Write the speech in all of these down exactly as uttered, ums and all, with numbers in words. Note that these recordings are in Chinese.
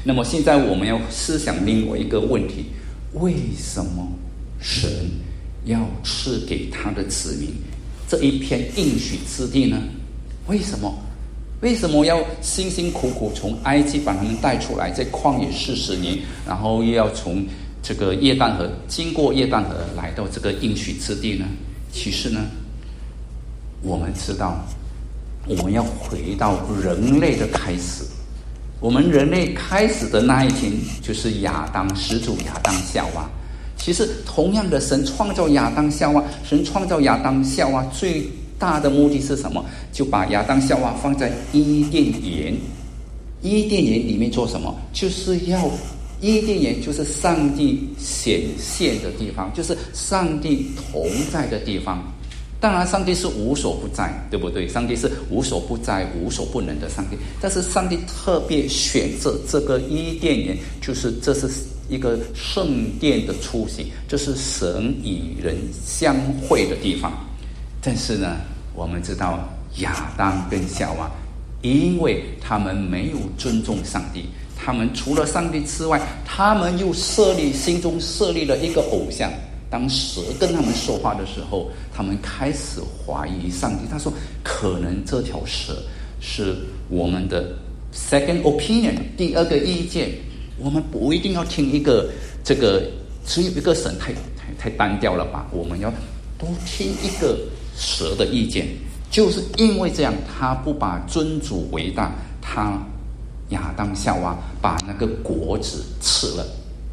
那么现在我们要思想另外一个问题，为什么神要赐给他的子民这一片应许之地呢？为什么？为什么要辛辛苦苦从埃及把他们带出来，在旷野四十年，然后又要从这个约旦河经过约旦河来到这个应许之地呢？其实呢，我们知道我们要回到人类的开始。我们人类开始的那一天，就是亚当始祖亚当夏娃。其实同样的，神创造亚当夏娃，神创造亚当夏娃最大的目的是什么？就把亚当夏娃放在伊甸园。伊甸园里面做什么？就是要伊甸园就是上帝显现的地方，就是上帝同在的地方。当然上帝是无所不在，对不对？上帝是无所不在无所不能的上帝，但是上帝特别选择这个伊甸园，就是这是一个圣殿的雏形，这是神与人相会的地方。但是呢，我们知道亚当跟夏娃，因为他们没有尊重上帝，他们除了上帝之外，他们又设立心中设立了一个偶像。当蛇跟他们说话的时候，他们开始怀疑上帝。他说可能这条蛇是我们的 second opinion， 第二个意见，我们不一定要听一个这个只有一个神太太太单调了吧，我们要多听一个蛇的意见。就是因为这样，他不把尊主为大，他亚当夏娃把那个果子吃了。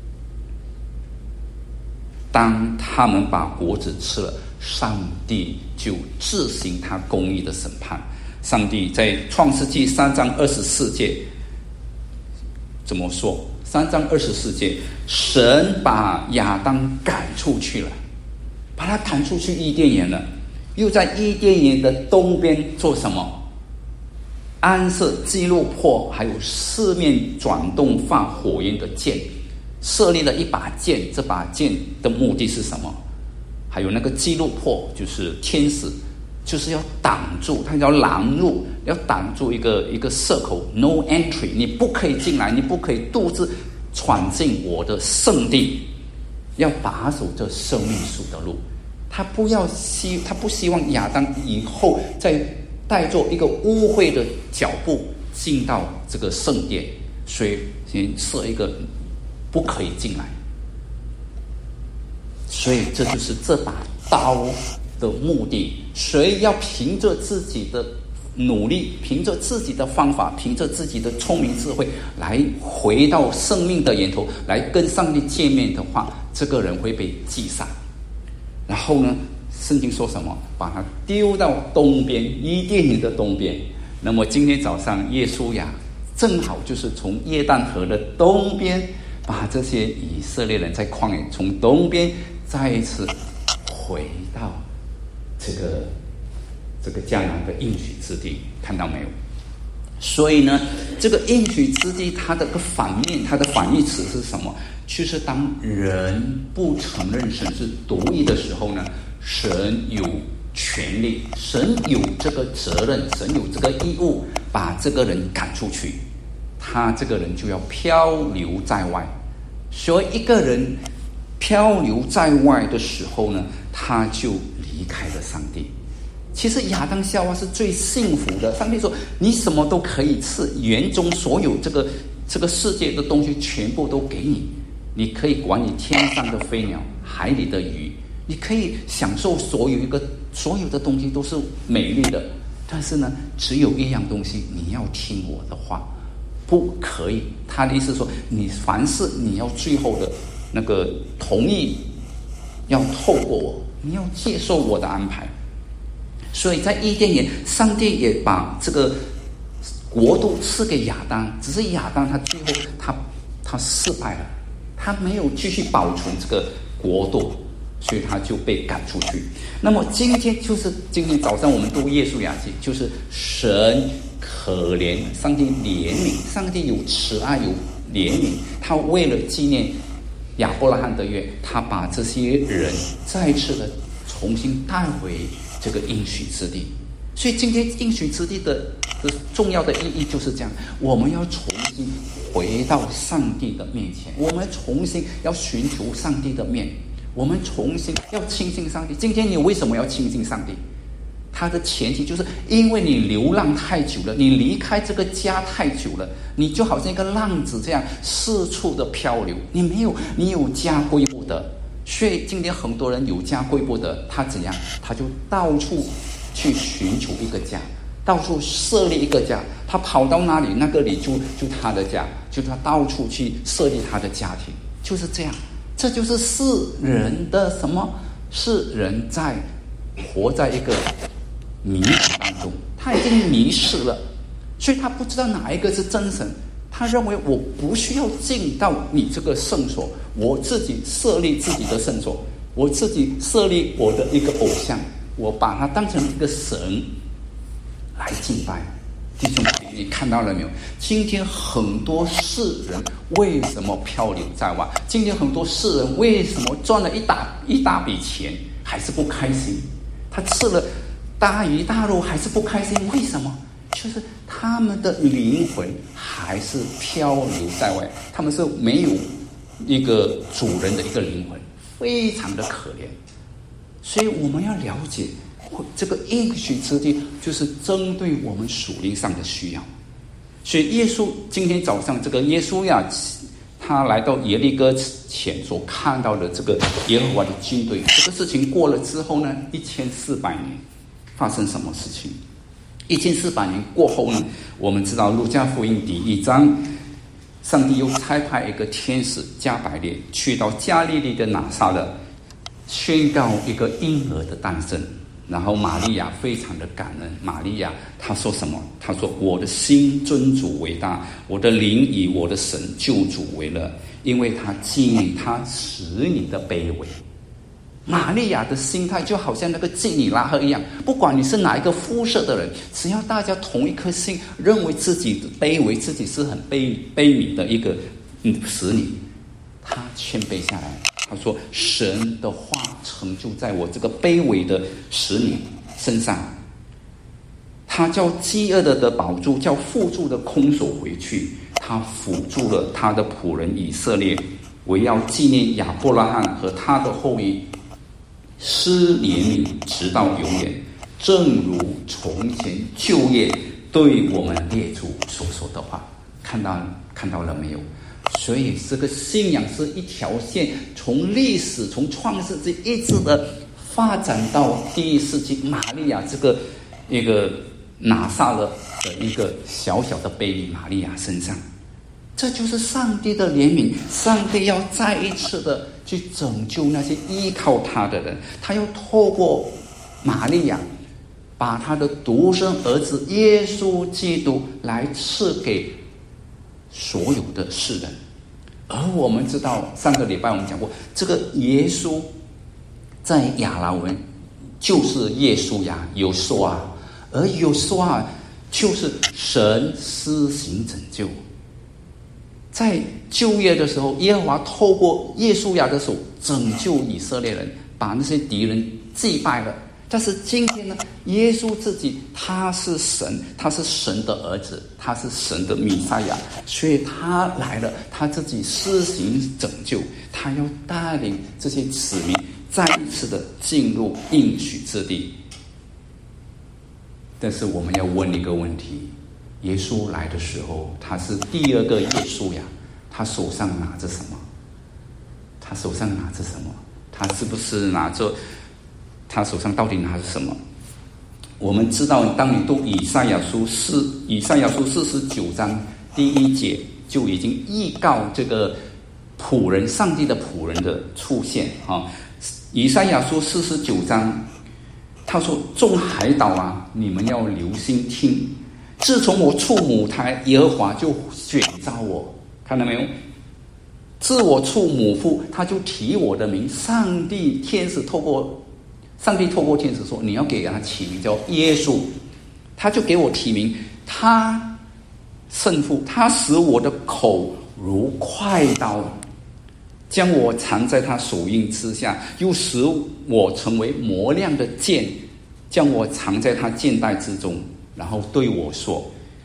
当他们把果子吃了，上帝就自行他公义的审判。上帝在创世纪三章二十四节怎么说？三章二十四节，神把亚当赶出去了，把他赶出去伊甸园了，又在伊甸园的东边做什么？安设基路伯，还有四面转动放火焰的箭，设立了一把剑。这把剑的目的是什么？还有那个基路伯就是天使，就是要挡住，他要拦路，要挡住一个一个射口 no entry， 你不可以进来，你不可以独自闯进我的圣地，要把守这生命树的路。他不要希，他不希望亚当以后再带着一个污秽的脚步进到这个圣殿，所以先设一个不可以进来。所以这就是这把刀的目的。谁要凭着自己的努力，凭着自己的方法，凭着自己的聪明智慧来回到生命的源头，来跟上帝见面的话，这个人会被击杀。然后呢，圣经说什么？把他丢到东边，伊甸园的东边。那么今天早上耶稣呀，正好就是从约旦河的东边，把这些以色列人在旷野从东边再一次回到这个这个迦南的应许之地，看到没有？所以呢，这个应许之地它的个反面，它的反义词是什么？就是当人不承认神是独一的时候呢，神有权利，神有这个责任，神有这个义务把这个人赶出去，他这个人就要漂流在外。所以一个人漂流在外的时候呢，他就离开了上帝。其实亚当夏娃是最幸福的，上帝说你什么都可以吃，园中所有这个这个世界的东西全部都给你，你可以管理天上的飞鸟，海里的鱼，你可以享受所有一个所有的东西都是美丽的。但是呢，只有一样东西你要听我的话，不可以。他的意思说，你凡事你要最后的那个同意，要透过我，你要接受我的安排。所以在伊甸园，上帝也把这个国度赐给亚当，只是亚当他最后他他失败了，他没有继续保存这个国度，所以他就被赶出去。那么今天就是今天早上我们读耶稣雅记，就是神可怜，上帝怜悯，上帝有慈爱有怜悯，他为了纪念亚伯拉罕的约，他把这些人再次的重新带回这个应许之地。所以今天应许之地的的重要的意义就是这样，我们要重新回到上帝的面前，我们重新要寻求上帝的面，我们重新要亲近上帝。今天你为什么要亲近上帝？它的前提就是因为你流浪太久了，你离开这个家太久了，你就好像一个浪子这样四处的漂流，你没有你有家归不得。所以今天很多人有家归不得，他怎样？他就到处去寻求一个家，到处设立一个家，他跑到哪里，那个里就就他的家，就他到处去设立他的家庭，就是这样。这就是世人的什么？世人在活在一个迷途当中，他已经迷失了，所以他不知道哪一个是真神。他认为我不需要进到你这个圣所，我自己设立自己的圣所，我自己设立我的一个偶像，我把它当成一个神来敬拜。弟兄姐妹，你看到了没有？今天很多世人为什么漂流在外？今天很多世人为什么赚了一大一大笔钱还是不开心？他吃了大鱼大肉还是不开心？为什么？就是他们的灵魂还是漂流在外，他们是没有一个主人的一个灵魂，非常的可怜。所以我们要了解这个应许之地，就是针对我们属灵上的需要。所以耶稣今天早上，这个耶稣呀，他来到耶利哥前所看到的这个耶和华的军队，这个事情过了之后呢，一千四百年发生什么事情？一千四百年过后呢，我们知道路加福音第一章，上帝又差派一个天使加百列去到加利利的拿撒勒，宣告一个婴儿的诞生。然后玛利亚非常的感恩，玛利亚她说什么？她说：“我的心尊主为大，我的灵以我的神救主为乐，因为他纪念他使你的卑微。”玛利亚的心态就好像那个基尼拉赫一样，不管你是哪一个肤色的人，只要大家同一颗心，认为自己的卑微，自己是很卑卑鄙的一个嗯使你，他谦卑下来。他说：“神的话成就在我这个卑微的使女身上。他叫饥饿的得饱足，叫富足的空手回去。他辅助了他的仆人以色列，为要纪念亚伯拉罕和他的后裔，施怜悯直到永远，正如从前旧约对我们列祖所说的话。”看到看到了没有？所以这个信仰是一条线，从历史从创世纪一直的发展到第一世纪玛利亚这个一个拿撒勒的一个小小的 baby 玛利亚身上。这就是上帝的怜悯，上帝要再一次的去拯救那些依靠他的人，他要透过玛利亚把他的独生儿子耶稣基督来赐给所有的世人。而我们知道上个礼拜我们讲过，这个耶稣在亚拉文就是耶稣呀，有说啊，而有说啊就是神施行拯救。在旧约的时候，耶和华透过耶稣亚的手拯救以色列人，把那些敌人击败了。但是今天呢，耶稣自己他是神，他是神的儿子，他是神的弥赛亚，所以他来了，他自己施行拯救，他要带领这些子民再一次的进入应许之地。但是我们要问一个问题，耶稣来的时候，他是第二个耶稣呀，他手上拿着什么？他手上拿着什么？他是不是拿着他手上到底拿着什么？我们知道，当你读以赛亚书四以赛亚书四十九章第一节，就已经预告这个仆人上帝的仆人的出现啊。以赛亚书四十九章，他说：“众海岛啊，你们要留心听。自从我出母胎，耶和华就选召我，看到没有？自我出母腹，他就提我的名。上帝天使透过。”上帝透过天使说：“你要给他起名叫耶稣。”他就给我提名，他圣父，他使我的口如快刀，将我藏在他手印之下，又使我成为磨亮的剑，将我藏在他剑带之中。然后对我说：“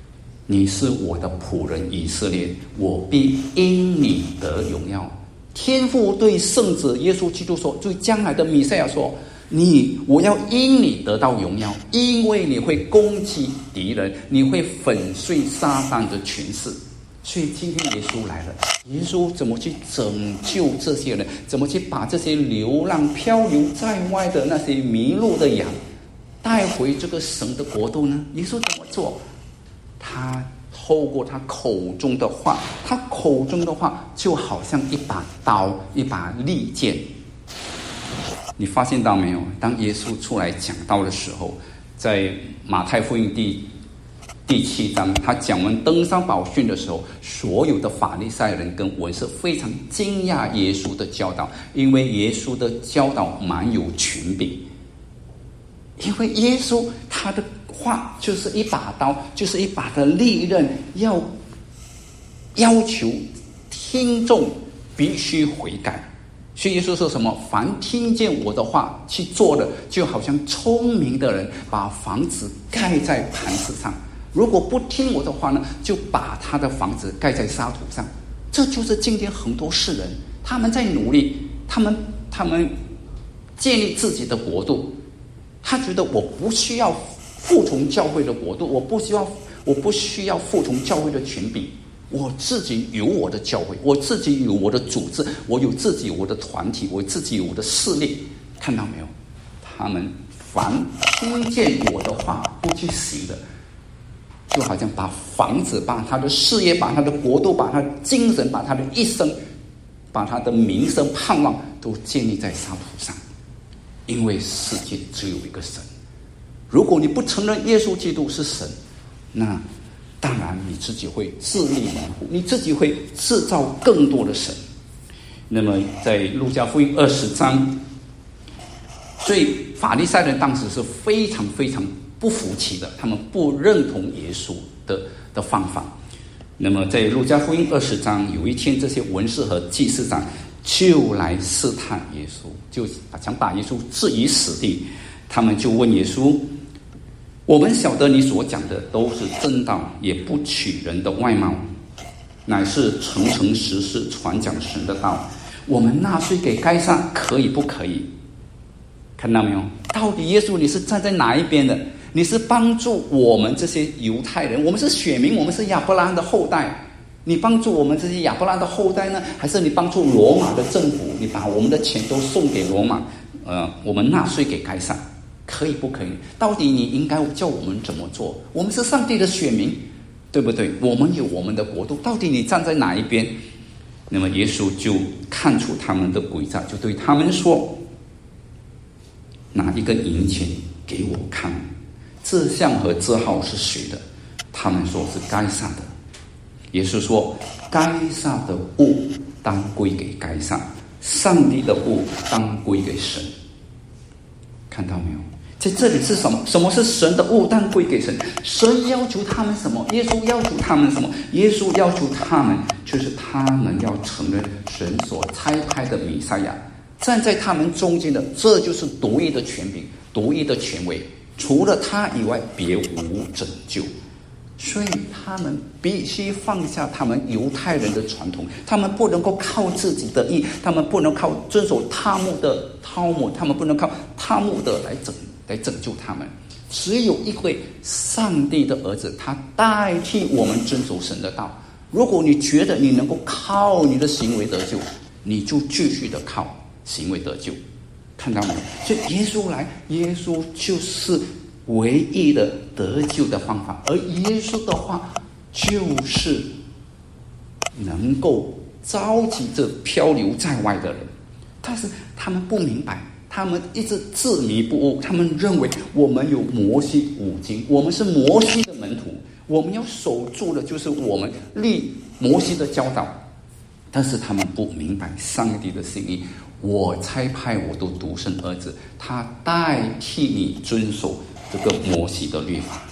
你是我的仆人以色列，我必因你得荣耀。天父对圣子耶稣基督说，对将来的弥赛亚说，你我要因你得到荣耀，因为你会攻击敌人，你会粉碎撒旦的权势。所以今天耶稣来了，耶稣怎么去拯救这些人？怎么去把这些流浪漂流在外的那些迷路的羊带回这个神的国度呢？耶稣怎么做？他透过他口中的话，他口中的话就好像一把刀，一把利剑。你发现到没有？当耶稣出来讲道的时候，在马太福音第第七章，他讲完登山宝训的时候，所有的法利赛人跟文士非常惊讶耶稣的教导，因为耶稣的教导蛮有权柄。因为耶稣他的话就是一把刀，就是一把的利刃，要要求听众必须悔改。所以耶稣说什么？凡听见我的话去做的，就好像聪明的人把房子盖在磐石上。如果不听我的话呢，就把他的房子盖在沙土上。这就是今天很多世人，他们在努力，他们他们建立自己的国度。他觉得我不需要服从教会的国度，我不需要我不需要服从教会的权柄，我自己有我的教会，我自己有我的组织，我有自己有我的团体，我自己有我的势力。看到没有？他们凡听见我的话不去行的，就好像把房子，把他的事业，把他的国度，把他的精神，把他的一生，把他的名声盼望都建立在沙土上。因为世界只有一个神，如果你不承认耶稣基督是神，那当然你自己会自立门户，你自己会制造更多的神。那么在路加福音二十章，所以法利赛人当时是非常非常不服气的，他们不认同耶稣的的方法。那么在路加福音二十章，有一天这些文士和祭司长就来试探耶稣，就想把耶稣置于死地。他们就问耶稣，我们晓得你所讲的都是真道，也不取人的外貌，乃是诚诚实实传讲神的道。我们纳税给该撒可以不可以？看到没有？到底耶稣你是站在哪一边的？你是帮助我们这些犹太人，我们是选民，我们是亚伯拉罕的后代，你帮助我们这些亚伯拉罕的后代呢，还是你帮助罗马的政府？你把我们的钱都送给罗马，呃，我们纳税给该撒，可以不可以？到底你应该叫我们怎么做？我们是上帝的选民，对不对？我们有我们的国度，到底你站在哪一边？那么耶稣就看出他们的诡诈，就对他们说：拿一个银钱给我看，这像和这号是谁的？他们说是该撒的。耶稣说：该撒的物当归给该撒，上帝的物当归给神。看到没有？在这里是什么？什么是神的物当归给神？神要求他们什么？耶稣要求他们什么？耶稣要求他们，就是他们要承认神所差派的弥赛亚，站在他们中间的，这就是独一的权柄，独一的权威，除了他以外别无拯救。所以他们必须放下他们犹太人的传统，他们不能够靠自己的义，他们不能靠遵守他木的汤姆，他们不能靠他木的来拯来拯救他们。只有一位上帝的儿子，他代替我们遵守神的道。如果你觉得你能够靠你的行为得救，你就继续的靠行为得救。看到没有？所以耶稣来，耶稣就是唯一的得救的方法，而耶稣的话就是能够召集这漂流在外的人。但是他们不明白，他们一直自迷不悟，他们认为我们有摩西五经，我们是摩西的门徒，我们要守住的就是我们立摩西的教导。但是他们不明白上帝的心意，我差派我的独生儿子，他代替你遵守这个摩西的律法。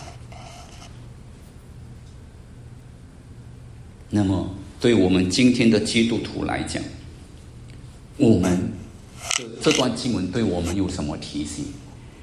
那么对我们今天的基督徒来讲，我们这段经文对我们有什么提醒？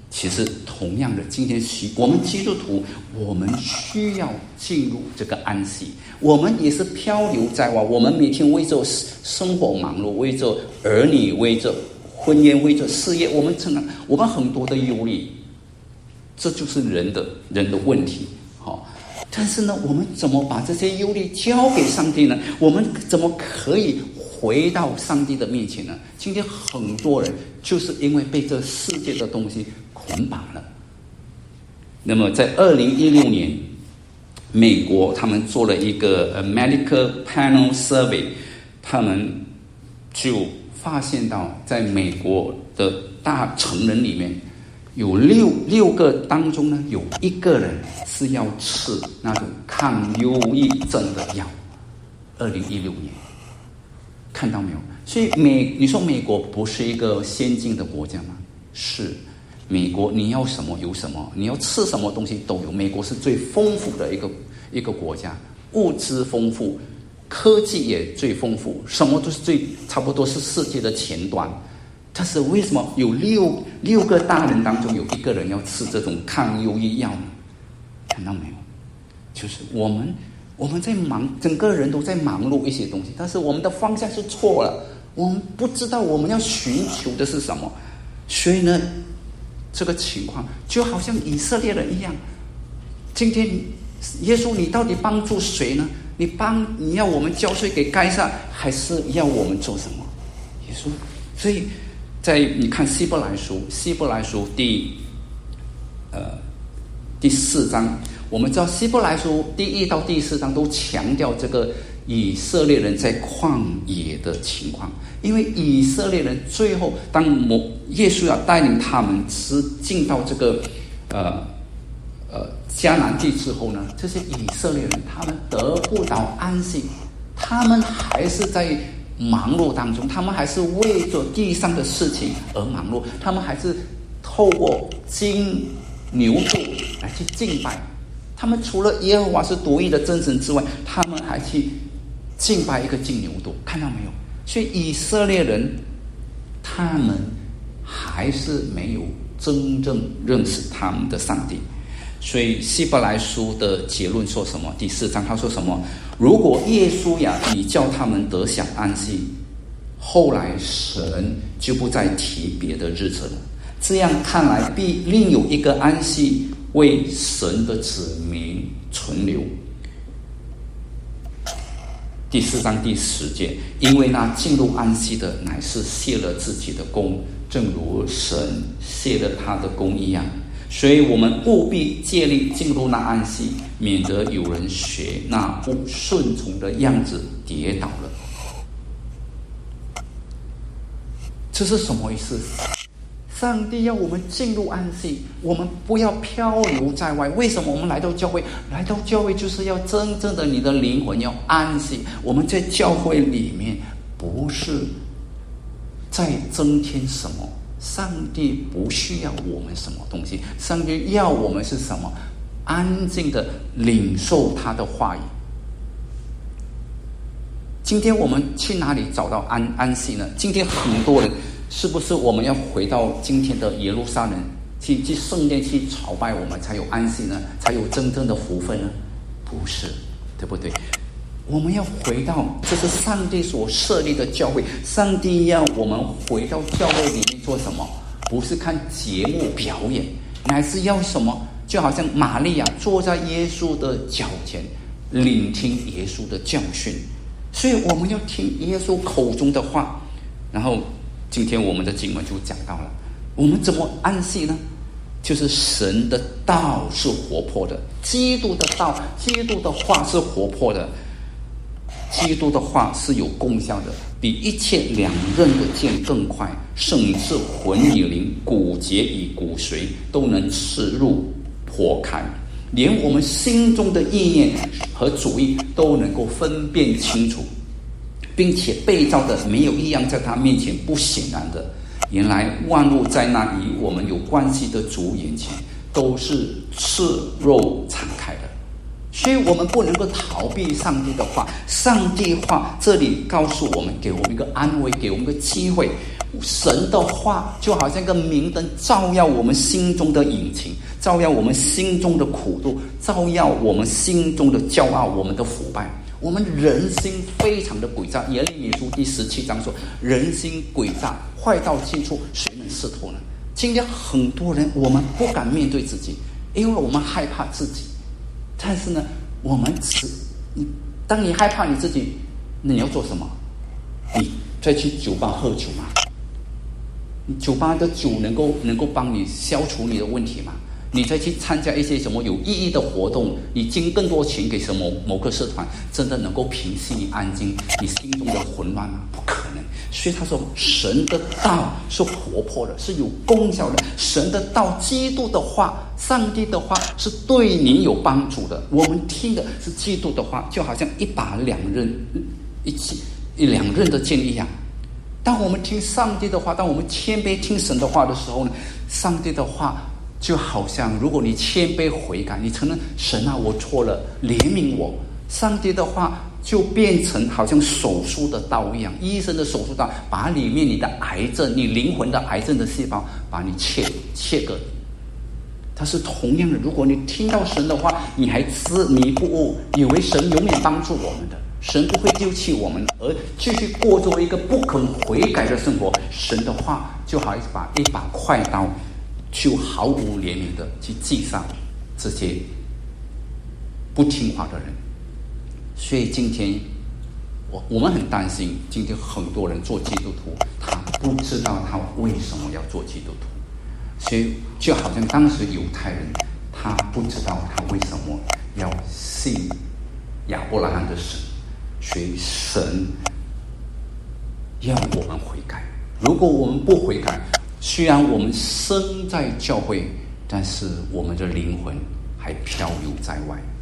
其实同样的，今天我们基督徒，我们需要进入这个安息。我们也是漂流在外，我们每天为着生活忙碌，为着儿女，为着婚姻，为着事业，我们成了我们很多的忧虑，这就是人的人的问题。好，但是呢，我们怎么把这些忧虑交给上帝呢？我们怎么可以回到上帝的面前呢？今天很多人就是因为被这世界的东西捆绑了。那么在二零一六年，美国他们做了一个 Medical Panel Survey， 他们就发现到在美国的大成人里面，有六六个当中呢，有一个人是要吃那种抗忧郁症的药。二零一六年，看到没有？所以美，你说美国不是一个先进的国家吗？是。美国你要什么有什么，你要吃什么东西都有。美国是最丰富的一个一个国家，物资丰富，科技也最丰富，什么都是最差不多是世界的前端。但是为什么有六六个大人当中有一个人要吃这种抗忧郁药呢？看到没有？就是我们我们在忙，整个人都在忙碌一些东西，但是我们的方向是错了，我们不知道我们要寻求的是什么。所以呢，这个情况就好像以色列人一样，今天耶稣你到底帮助谁呢？你帮你要我们交税给该撒，还是要我们做什么？耶稣，所以在你看希伯来书，希伯来书第呃第四章，我们知道希伯来书第一到第四章都强调这个以色列人在旷野的情况，因为以色列人最后当耶稣要带领他们是进到这个呃呃迦南地之后呢，这些以色列人他们得不到安息，他们还是在忙碌当中，他们还是为着地上的事情而忙碌，他们还是透过金牛犊来去敬拜。他们除了耶和华是独一的真神之外，他们还去敬拜一个金牛犊，看到没有？所以以色列人他们还是没有真正认识他们的上帝。所以希伯来书的结论说什么？第四章他说什么？如果耶稣呀你叫他们得享安息，后来神就不再提别的日子了，这样看来必另有一个安息为神的子民存留。第四章第十节，因为那进入安息的乃是卸了自己的功，正如神卸了他的功一样。所以我们务必竭力进入那安息，免得有人学那不顺从的样子跌倒了。这是什么意思？上帝要我们进入安息，我们不要漂流在外。为什么我们来到教会？来到教会就是要真正的你的灵魂要安息。我们在教会里面不是在增添什么，上帝不需要我们什么东西，上帝要我们是什么？安静的领受他的话语。今天我们去哪里找到安安息呢？今天很多人是不是我们要回到今天的耶路撒冷去去圣殿去朝拜，我们才有安息呢？才有真正的福分呢？不是，对不对？我们要回到这是上帝所设立的教会，上帝要我们回到教会里面做什么？不是看节目表演，乃是要什么？就好像玛利亚坐在耶稣的脚前，聆听耶稣的教训。所以我们要听耶稣口中的话。然后今天我们的经文就讲到了，我们怎么安息呢？就是神的道是活泼的，基督的道，基督的话是活泼的，基督的话是有功效的，比一切两刃的剑更快，甚至魂与灵、骨节与骨髓都能刺入破开，连我们心中的意念和主意都能够分辨清楚，并且被造的没有一样在他面前不显然的。原来万物在那与我们有关系的主眼前都是赤肉敞开的，所以我们不能够逃避上帝的话。上帝话这里告诉我们，给我们一个安慰，给我们一个机会， 神的话就好像个明灯，照耀我们心中的隐情，照耀我们心中的苦毒，照耀我们心中的骄傲，我们的腐败。我们人心非常的诡诈，耶利米书第十七章说，人心诡诈，坏到尽处，谁能识透呢？今天很多人我们不敢面对自己，因为我们害怕自己。但是呢，我们只你当你害怕你自己，那你要做什么？你再去酒吧喝酒吗？酒吧的酒能够能够帮你消除你的问题吗？你再去参加一些什么有意义的活动，你捐更多钱给什么某个社团，真的能够平息你安静你心中的混乱吗？不可能。所以他说，神的道是活泼的，是有功效的。神的道，基督的话，上帝的话是对你有帮助的。我们听的是基督的话，就好像一把两刃一起一两刃的剑一样。当我们听上帝的话，当我们谦卑听神的话的时候呢，上帝的话就好像，如果你谦卑悔改，你承认神啊，我错了，怜悯我，上帝的话就变成好像手术的刀一样，医生的手术刀，把里面你的癌症，你灵魂的癌症的细胞，把你切切割。它是同样的，如果你听到神的话，你还执迷不悟，以为神永远帮助我们的，神不会丢弃我们，而继续过着一个不肯悔改的生活，神的话就好像把一把快刀，就毫无怜悯的去击杀这些不听话的人。所以今天我我们很担心，今天很多人做基督徒，他不知道他为什么要做基督徒。所以就好像当时犹太人，他不知道他为什么要信亚伯拉罕的神，所以神要我们悔改。如果我们不悔改，虽然我们身在教会，但是我们的灵魂还漂游在外。